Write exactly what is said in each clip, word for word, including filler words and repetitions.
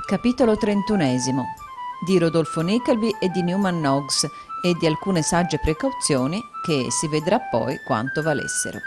Capitolo trentunesimo di Rodolfo Nickleby e di Newman Noggs e di alcune sagge precauzioni che si vedrà poi quanto valessero.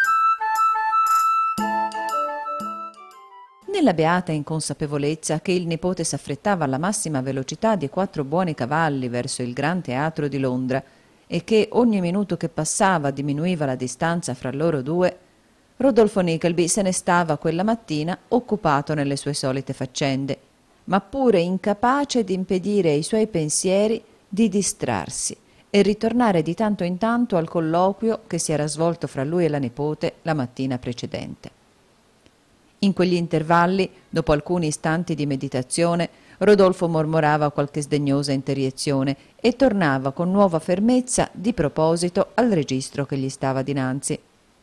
Nella beata inconsapevolezza che il nipote s'affrettava alla massima velocità di quattro buoni cavalli verso il Gran Teatro di Londra e che ogni minuto che passava diminuiva la distanza fra loro due, Rodolfo Nickleby se ne stava quella mattina occupato nelle sue solite faccende, ma pure incapace di impedire ai suoi pensieri di distrarsi e ritornare di tanto in tanto al colloquio che si era svolto fra lui e la nipote la mattina precedente. In quegli intervalli, dopo alcuni istanti di meditazione, Rodolfo mormorava qualche sdegnosa interiezione e tornava con nuova fermezza di proposito al registro che gli stava dinanzi.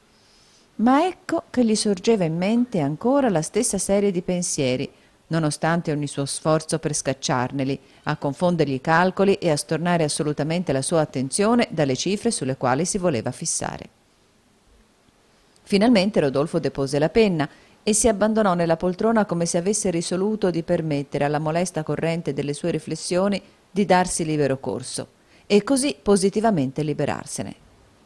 Ma ecco che gli sorgeva in mente ancora la stessa serie di pensieri, nonostante ogni suo sforzo per scacciarneli, a confondergli i calcoli e a stornare assolutamente la sua attenzione dalle cifre sulle quali si voleva fissare. Finalmente Rodolfo depose la penna e si abbandonò nella poltrona come se avesse risoluto di permettere alla molesta corrente delle sue riflessioni di darsi libero corso e così positivamente liberarsene.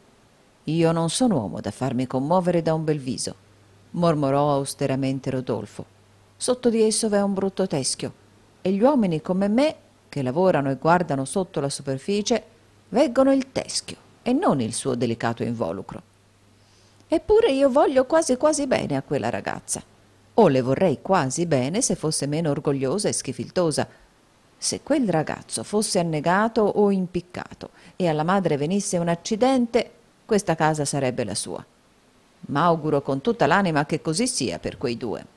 «Io non sono uomo da farmi commuovere da un bel viso», mormorò austeramente Rodolfo. «Sotto di esso v'è un brutto teschio e gli uomini come me, che lavorano e guardano sotto la superficie, veggono il teschio e non il suo delicato involucro. Eppure io voglio quasi quasi bene a quella ragazza, o le vorrei quasi bene se fosse meno orgogliosa e schifiltosa. Se quel ragazzo fosse annegato o impiccato e alla madre venisse un accidente, questa casa sarebbe la sua. M'auguro con tutta l'anima che così sia per quei due».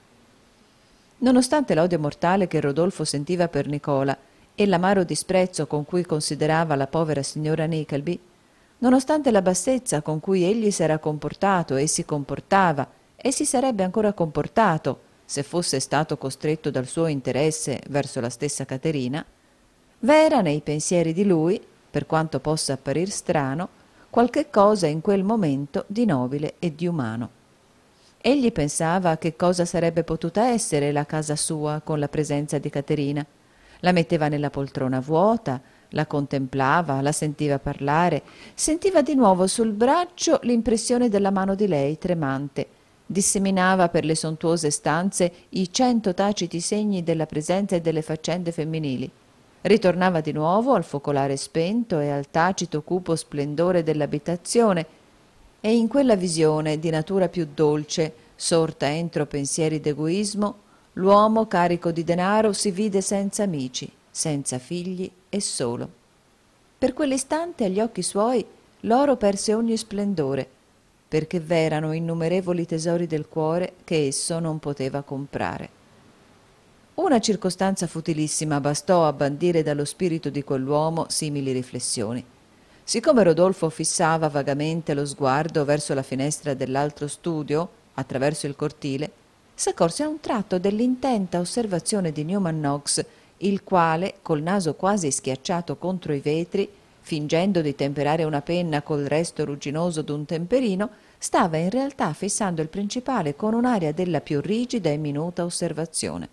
Nonostante l'odio mortale che Rodolfo sentiva per Nicola e l'amaro disprezzo con cui considerava la povera signora Nickleby, nonostante la bassezza con cui egli s'era comportato e si comportava e si sarebbe ancora comportato se fosse stato costretto dal suo interesse verso la stessa Caterina, v'era nei pensieri di lui, per quanto possa apparir strano, qualche cosa in quel momento di nobile e di umano. Egli pensava a che cosa sarebbe potuta essere la casa sua con la presenza di Caterina. La metteva nella poltrona vuota, la contemplava, la sentiva parlare, sentiva di nuovo sul braccio l'impressione della mano di lei tremante, disseminava per le sontuose stanze i cento taciti segni della presenza e delle faccende femminili. Ritornava di nuovo al focolare spento e al tacito cupo splendore dell'abitazione, e in quella visione di natura più dolce, sorta entro pensieri d'egoismo, l'uomo carico di denaro si vide senza amici, senza figli e solo. Per quell'istante agli occhi suoi l'oro perse ogni splendore, perché v'erano innumerevoli tesori del cuore che esso non poteva comprare. Una circostanza futilissima bastò a bandire dallo spirito di quell'uomo simili riflessioni. Siccome Rodolfo fissava vagamente lo sguardo verso la finestra dell'altro studio, attraverso il cortile, s'accorse a un tratto dell'intenta osservazione di Newman Noggs, il quale, col naso quasi schiacciato contro i vetri, fingendo di temperare una penna col resto rugginoso d'un temperino, stava in realtà fissando il principale con un'aria della più rigida e minuta osservazione.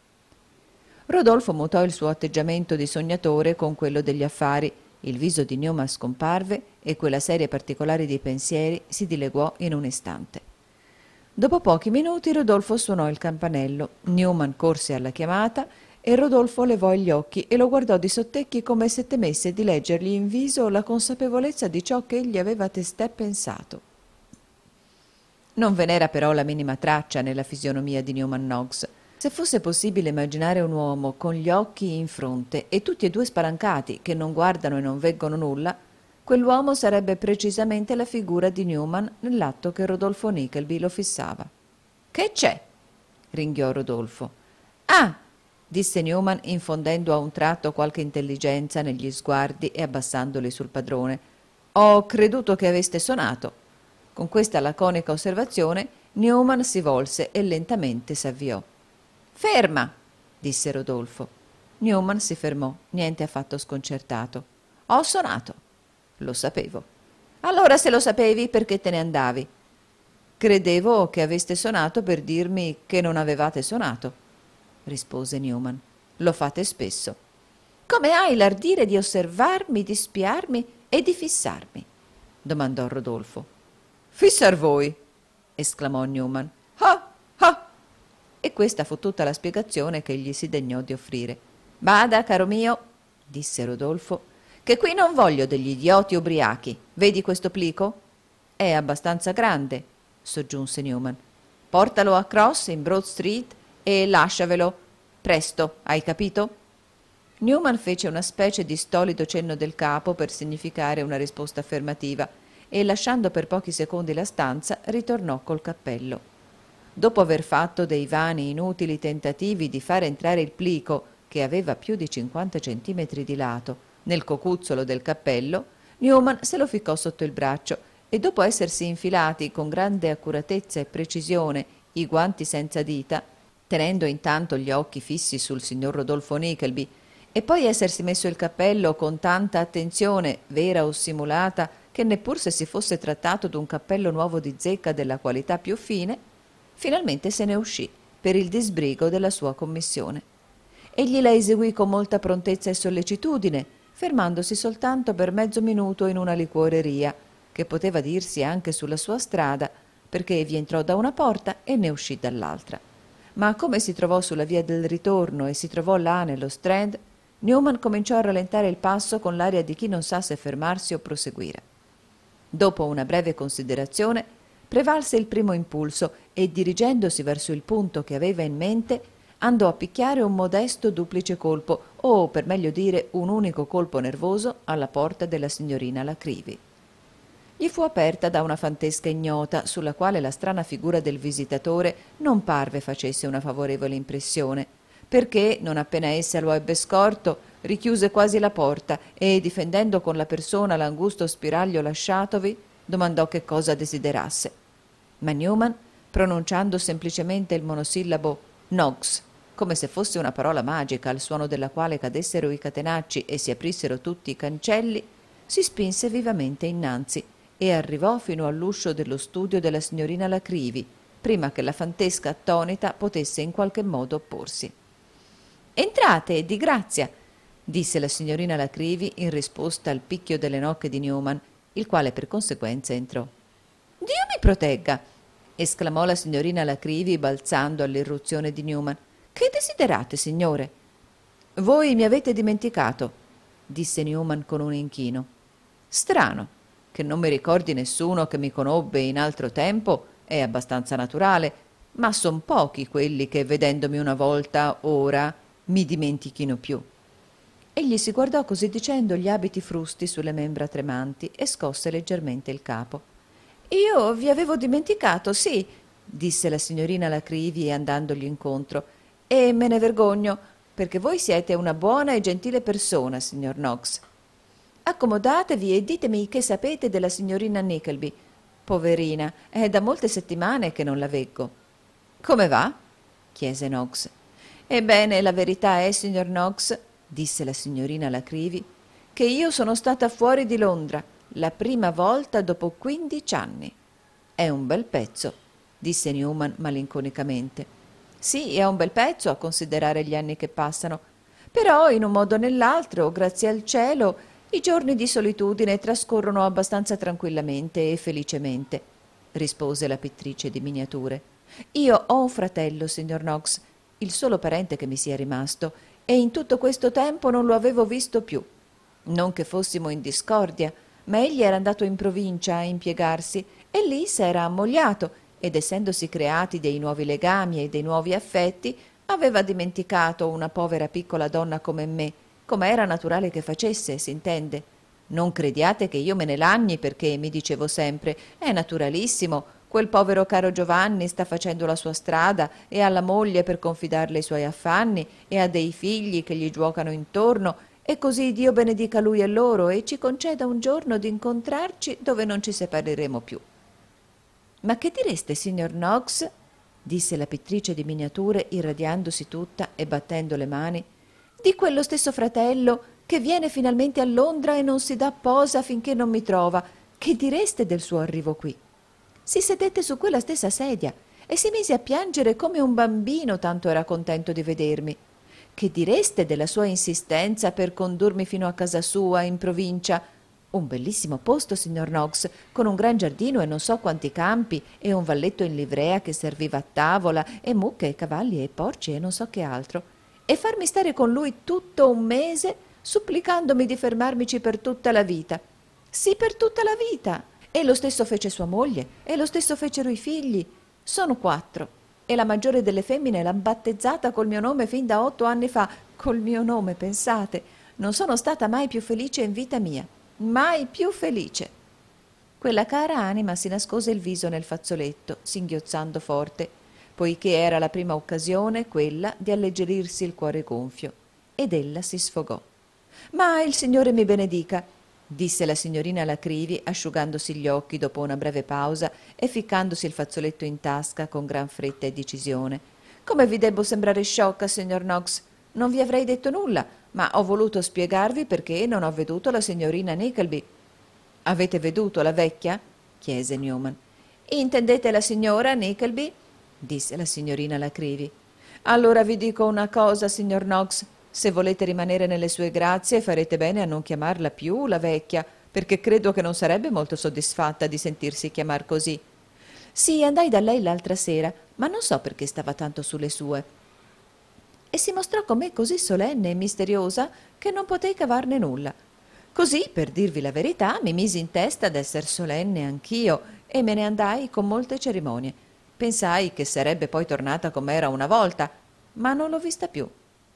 Rodolfo mutò il suo atteggiamento di sognatore con quello degli affari. Il viso di Newman scomparve e quella serie particolare di pensieri si dileguò in un istante. Dopo pochi minuti Rodolfo suonò il campanello. Newman corse alla chiamata e Rodolfo levò gli occhi e lo guardò di sottecchi come se temesse di leggergli in viso la consapevolezza di ciò che egli aveva testè pensato. Non ve n'era però la minima traccia nella fisionomia di Newman Noggs. Se fosse possibile immaginare un uomo con gli occhi in fronte e tutti e due spalancati che non guardano e non veggono nulla, quell'uomo sarebbe precisamente la figura di Newman nell'atto che Rodolfo Nickleby lo fissava. «Che c'è?» ringhiò Rodolfo. «Ah!» disse Newman, infondendo a un tratto qualche intelligenza negli sguardi e abbassandoli sul padrone. «Ho creduto che aveste suonato». Con questa laconica osservazione Newman si volse e lentamente s'avviò. «Ferma!» disse Rodolfo. Newman si fermò, niente affatto sconcertato. «Ho suonato». «Lo sapevo». «Allora se lo sapevi, perché te ne andavi?» «Credevo che aveste suonato per dirmi che non avevate suonato», rispose Newman. Lo fate spesso. Come hai l'ardire di osservarmi, di spiarmi e di fissarmi? Domandò Rodolfo. Fissar voi, esclamò Newman. Ah, ah! E questa fu tutta la spiegazione che egli si degnò di offrire. Bada, caro mio, disse Rodolfo, che qui non voglio degli idioti ubriachi. Vedi questo plico? È abbastanza grande, soggiunse Newman. Portalo a Cross in Broad Street e lasciavelo. Presto, hai capito? Newman fece una specie di stolido cenno del capo per significare una risposta affermativa e, lasciando per pochi secondi la stanza, ritornò col cappello. Dopo aver fatto dei vani inutili tentativi di far entrare il plico, che aveva più di cinquanta centimetri di lato, nel cocuzzolo del cappello, Newman se lo ficcò sotto il braccio e, dopo essersi infilati con grande accuratezza e precisione i guanti senza dita, tenendo intanto gli occhi fissi sul signor Rodolfo Nickleby, e poi essersi messo il cappello con tanta attenzione, vera o simulata, che neppur se si fosse trattato d'un cappello nuovo di zecca della qualità più fine, finalmente se ne uscì per il disbrigo della sua commissione. Egli la eseguì con molta prontezza e sollecitudine, fermandosi soltanto per mezzo minuto in una liquoreria, che poteva dirsi anche sulla sua strada, perché vi entrò da una porta e ne uscì dall'altra. Ma come si trovò sulla via del ritorno e si trovò là nello Strand, Newman cominciò a rallentare il passo con l'aria di chi non sa se fermarsi o proseguire. Dopo una breve considerazione, prevalse il primo impulso e, dirigendosi verso il punto che aveva in mente, andò a picchiare un modesto duplice colpo, o per meglio dire un unico colpo nervoso, alla porta della signorina La Creevy. Gli fu aperta da una fantesca ignota, sulla quale la strana figura del visitatore non parve facesse una favorevole impressione, perché, non appena essa lo ebbe scorto, richiuse quasi la porta e, difendendo con la persona l'angusto spiraglio lasciatovi, domandò che cosa desiderasse. Ma Newman, pronunciando semplicemente il monosillabo Noggs, come se fosse una parola magica al suono della quale cadessero i catenacci e si aprissero tutti i cancelli, si spinse vivamente innanzi e arrivò fino all'uscio dello studio della signorina La Creevy, prima che la fantesca attonita potesse in qualche modo opporsi. «Entrate, di grazia», disse la signorina La Creevy in risposta al picchio delle nocche di Newman, il quale per conseguenza entrò. «Dio mi protegga!» esclamò la signorina La Creevy balzando all'irruzione di Newman. «Che desiderate, signore?» «Voi mi avete dimenticato», disse Newman con un inchino. «Strano, che non mi ricordi nessuno che mi conobbe in altro tempo è abbastanza naturale, ma son pochi quelli che, vedendomi una volta, ora mi dimentichino più». Egli si guardò così dicendo gli abiti frusti sulle membra tremanti e scosse leggermente il capo. «Io vi avevo dimenticato, sì», disse la signorina La Creevy andandogli incontro, «e me ne vergogno, perché voi siete una buona e gentile persona, signor Noggs. Accomodatevi e ditemi che sapete della signorina Nickleby. Poverina, è da molte settimane che non la veggo». «Come va?» chiese Noggs. «Ebbene, la verità è, signor Noggs», disse la signorina La Creevy, «che io sono stata fuori di Londra la prima volta dopo quindici anni». «È un bel pezzo», disse Newman malinconicamente. «Sì, è un bel pezzo a considerare gli anni che passano, però in un modo o nell'altro, grazie al cielo, i giorni di solitudine trascorrono abbastanza tranquillamente e felicemente», rispose la pittrice di miniature. «Io ho un fratello, signor Noggs, il solo parente che mi sia rimasto, e in tutto questo tempo non lo avevo visto più. Non che fossimo in discordia, ma egli era andato in provincia a impiegarsi e lì s'era ammogliato, ed essendosi creati dei nuovi legami e dei nuovi affetti, aveva dimenticato una povera piccola donna come me, come era naturale che facesse, s'intende. Non crediate che io me ne lagni, perché mi dicevo sempre: è naturalissimo, quel povero caro Giovanni sta facendo la sua strada e ha la moglie per confidarle i suoi affanni e ha dei figli che gli giuocano intorno, e così Dio benedica lui e loro e ci conceda un giorno di incontrarci dove non ci separeremo più». «Ma che direste, signor Noggs?» disse la pittrice di miniature, irradiandosi tutta e battendo le mani, «di quello stesso fratello che viene finalmente a Londra e non si dà posa finché non mi trova? Che direste del suo arrivo qui? Si sedette su quella stessa sedia e si mise a piangere come un bambino, tanto era contento di vedermi. Che direste della sua insistenza per condurmi fino a casa sua, in provincia? Un bellissimo posto, signor Knox, con un gran giardino e non so quanti campi, e un valletto in livrea che serviva a tavola, e mucche e cavalli e porci e non so che altro. E farmi stare con lui tutto un mese, supplicandomi di fermarmici per tutta la vita. Sì, per tutta la vita. E lo stesso fece sua moglie, e lo stesso fecero i figli. Sono quattro. E la maggiore delle femmine l'ha battezzata col mio nome fin da otto anni fa. Col mio nome, pensate. Non sono stata mai più felice in vita mia. Mai più felice. Quella cara anima si nascose il viso nel fazzoletto, singhiozzando forte, poiché era la prima occasione quella di alleggerirsi il cuore gonfio, ed ella si sfogò. «Ma il Signore mi benedica», disse la signorina Lacrivi, asciugandosi gli occhi dopo una breve pausa e ficcandosi il fazzoletto in tasca con gran fretta e decisione. «Come vi debbo sembrare sciocca, signor Knox? Non vi avrei detto nulla, ma ho voluto spiegarvi perché non ho veduto la signorina Nickleby». «Avete veduto la vecchia?» chiese Newman. «Intendete la signora Nickleby?» disse la signorina Lacrivi. «Allora vi dico una cosa, signor Knox. Se volete rimanere nelle sue grazie, farete bene a non chiamarla più la vecchia, perché credo che non sarebbe molto soddisfatta di sentirsi chiamar così». «Sì, andai da lei l'altra sera, ma non so perché stava tanto sulle sue. E si mostrò con me così solenne e misteriosa che non potei cavarne nulla. Così, per dirvi la verità, mi misi in testa d'esser solenne anch'io e me ne andai con molte cerimonie. Pensai che sarebbe poi tornata com'era una volta, ma non l'ho vista più».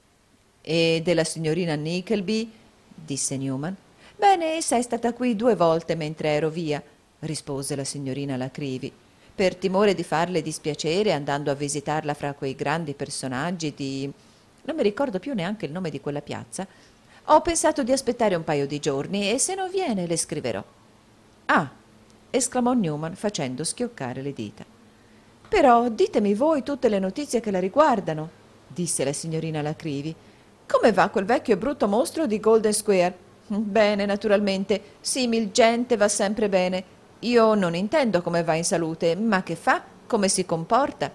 «E della signorina Nickleby?» disse Newman. «Bene, essa è stata qui due volte mentre ero via», rispose la signorina Lacrivi, «per timore di farle dispiacere andando a visitarla fra quei grandi personaggi di... non mi ricordo più neanche il nome di quella piazza. Ho pensato di aspettare un paio di giorni e se non viene le scriverò». «Ah!» esclamò Newman facendo schioccare le dita. «Però ditemi voi tutte le notizie che la riguardano», disse la signorina Lacrivi. «Come va quel vecchio e brutto mostro di Golden Square?» «Bene, naturalmente. Simil gente va sempre bene. Io non intendo come va in salute, ma che fa, come si comporta».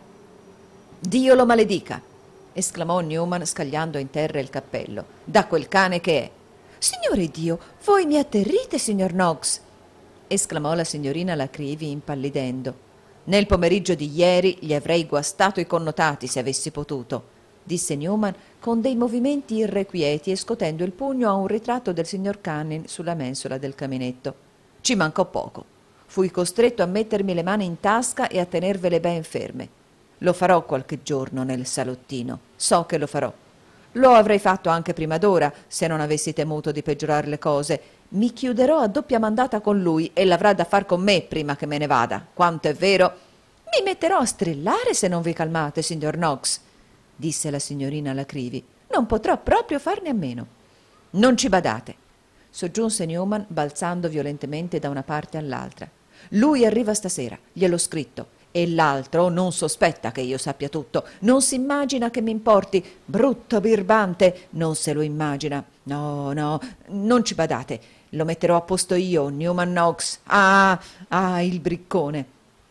«Dio lo maledica!» esclamò Newman scagliando in terra il cappello. «Da quel cane che è!» «Signore Dio, voi mi atterrite, signor Knox!» esclamò la signorina Lacrivi impallidendo. «Nel pomeriggio di ieri gli avrei guastato i connotati se avessi potuto», disse Newman con dei movimenti irrequieti e scotendo il pugno a un ritratto del signor Canning sulla mensola del caminetto. «Ci mancò poco. Fui costretto a mettermi le mani in tasca e a tenervele ben ferme. Lo farò qualche giorno nel salottino. So che lo farò. Lo avrei fatto anche prima d'ora, se non avessi temuto di peggiorar le cose. Mi chiuderò a doppia mandata con lui e l'avrà da far con me prima che me ne vada. Quanto è vero...» «Mi metterò a strillare se non vi calmate, signor Knox», disse la signorina Lacrivi. «Non potrò proprio farne a meno». «Non ci badate», soggiunse Newman balzando violentemente da una parte all'altra. «Lui arriva stasera, gliel'ho scritto. E l'altro non sospetta che io sappia tutto, non si immagina che mi importi. Brutto birbante, non se lo immagina. No, no, non ci badate. Lo metterò a posto io, Newman Knox. Ah, ah, il briccone».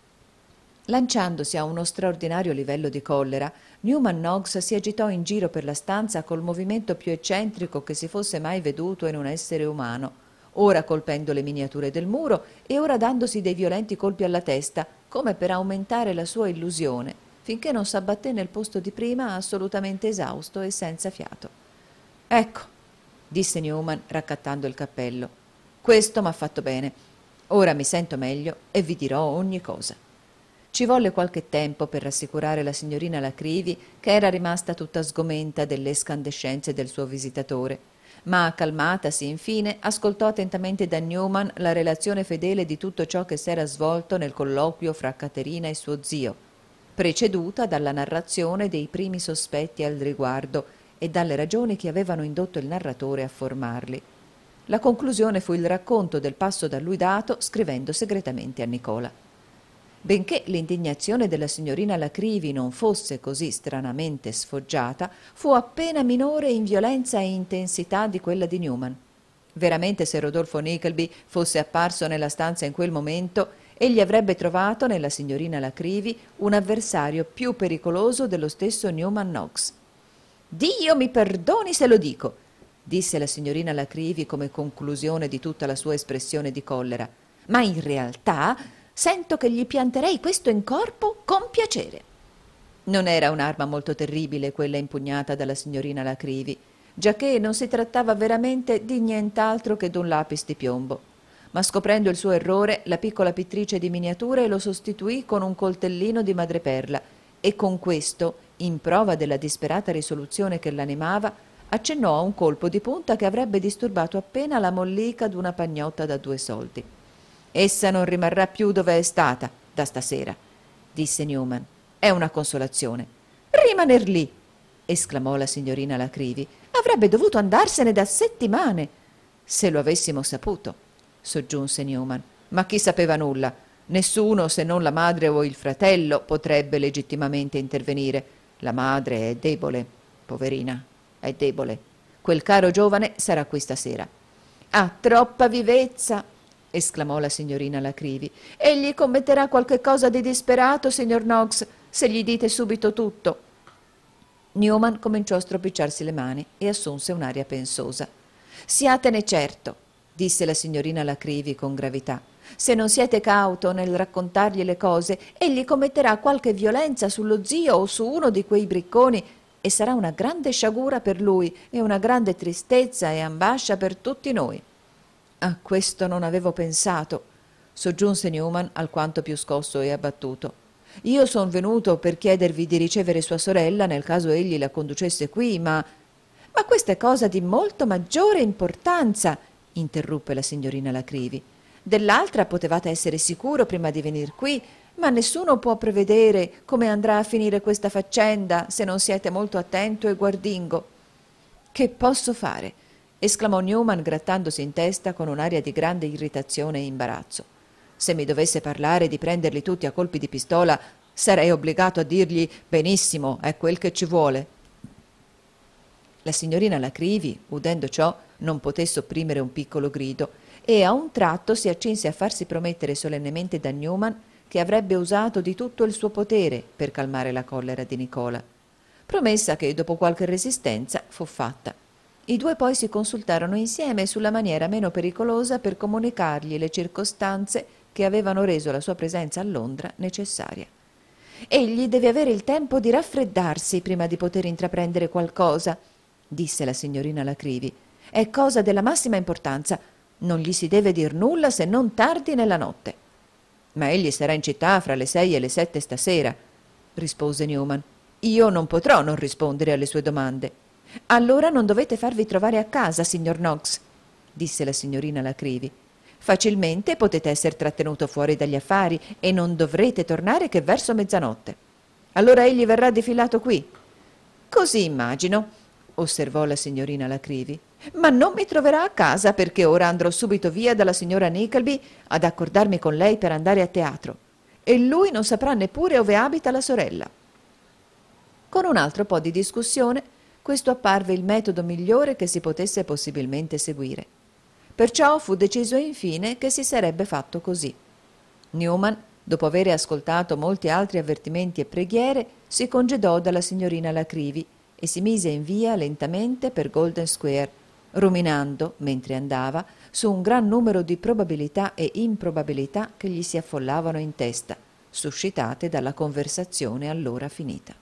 Lanciandosi a uno straordinario livello di collera, Newman Knox si agitò in giro per la stanza col movimento più eccentrico che si fosse mai veduto in un essere umano, ora colpendo le miniature del muro e ora dandosi dei violenti colpi alla testa, come per aumentare la sua illusione, finché non s'abbatté nel posto di prima assolutamente esausto e senza fiato. «Ecco», disse Newman raccattando il cappello, «questo m'ha fatto bene. Ora mi sento meglio e vi dirò ogni cosa». Ci volle qualche tempo per rassicurare la signorina Lacrivi, che era rimasta tutta sgomenta delle escandescenze del suo visitatore, ma calmatasi infine ascoltò attentamente da Newman la relazione fedele di tutto ciò che s'era svolto nel colloquio fra Caterina e suo zio, preceduta dalla narrazione dei primi sospetti al riguardo e dalle ragioni che avevano indotto il narratore a formarli. La conclusione fu il racconto del passo da lui dato scrivendo segretamente a Nicola. Benché l'indignazione della signorina Lacrivi non fosse così stranamente sfoggiata, fu appena minore in violenza e intensità di quella di Newman. Veramente, se Rodolfo Nickleby fosse apparso nella stanza in quel momento, egli avrebbe trovato nella signorina Lacrivi un avversario più pericoloso dello stesso Newman Knox. Dio mi perdoni se lo dico, disse la signorina Lacrivi come conclusione di tutta la sua espressione di collera, ma in realtà sento che gli pianterei questo in corpo con piacere. Non era un'arma molto terribile quella impugnata dalla signorina Lacrivi, giacché non si trattava veramente di nient'altro che d'un lapis di piombo. Ma scoprendo il suo errore, la piccola pittrice di miniature lo sostituì con un coltellino di madreperla e con questo, in prova della disperata risoluzione che l'animava, accennò a un colpo di punta che avrebbe disturbato appena la mollica d'una pagnotta da due soldi. «Essa non rimarrà più dove è stata da stasera», disse Newman. «È una consolazione». «Rimaner lì!» esclamò la signorina Lacrivi. «Avrebbe dovuto andarsene da settimane». «Se lo avessimo saputo», soggiunse Newman. «Ma chi sapeva nulla? Nessuno, se non la madre o il fratello, potrebbe legittimamente intervenire. La madre è debole, poverina, è debole. Quel caro giovane sarà qui stasera». «Ha troppa vivezza», esclamò la signorina Lacrivi. «Egli commetterà qualche cosa di disperato, signor Knox, se gli dite subito tutto». Newman cominciò a stropicciarsi le mani e assunse un'aria pensosa. «Siatene certo», disse la signorina Lacrivi con gravità. «Se non siete cauto nel raccontargli le cose, egli commetterà qualche violenza sullo zio o su uno di quei bricconi e sarà una grande sciagura per lui e una grande tristezza e ambascia per tutti noi». «A questo non avevo pensato», soggiunse Newman alquanto più scosso e abbattuto. «Io son venuto per chiedervi di ricevere sua sorella nel caso egli la conducesse qui, ma...» «Ma questa è cosa di molto maggiore importanza», interruppe la signorina Lacrivi. «Dell'altra potevate essere sicuro prima di venir qui, ma nessuno può prevedere come andrà a finire questa faccenda se non siete molto attento e guardingo». «Che posso fare?» esclamò Newman grattandosi in testa con un'aria di grande irritazione e imbarazzo. «Se mi dovesse parlare di prenderli tutti a colpi di pistola, sarei obbligato a dirgli benissimo, è quel che ci vuole». La signorina Lacrivi, udendo ciò, non poté sopprimere un piccolo grido e a un tratto si accinse a farsi promettere solennemente da Newman che avrebbe usato di tutto il suo potere per calmare la collera di Nicola. Promessa che, dopo qualche resistenza, fu fatta. I due poi si consultarono insieme sulla maniera meno pericolosa per comunicargli le circostanze che avevano reso la sua presenza a Londra necessaria. «Egli deve avere il tempo di raffreddarsi prima di poter intraprendere qualcosa», disse la signorina Lacrivi. «È cosa della massima importanza. Non gli si deve dir nulla se non tardi nella notte». «Ma egli sarà in città fra le sei e le sette stasera», rispose Newman. «Io non potrò non rispondere alle sue domande». «Allora non dovete farvi trovare a casa, signor Knox», disse la signorina Lacrivi. «Facilmente potete essere trattenuto fuori dagli affari e non dovrete tornare che verso mezzanotte. Allora egli verrà defilato qui». «Così immagino», osservò la signorina Lacrivi. «Ma non mi troverà a casa perché ora andrò subito via dalla signora Nickleby ad accordarmi con lei per andare a teatro e lui non saprà neppure ove abita la sorella». Con un altro po' di discussione questo apparve il metodo migliore che si potesse possibilmente seguire. Perciò fu deciso infine che si sarebbe fatto così. Newman, dopo avere ascoltato molti altri avvertimenti e preghiere, si congedò dalla signorina Lacrivi e si mise in via lentamente per Golden Square, ruminando, mentre andava, su un gran numero di probabilità e improbabilità che gli si affollavano in testa, suscitate dalla conversazione allora finita.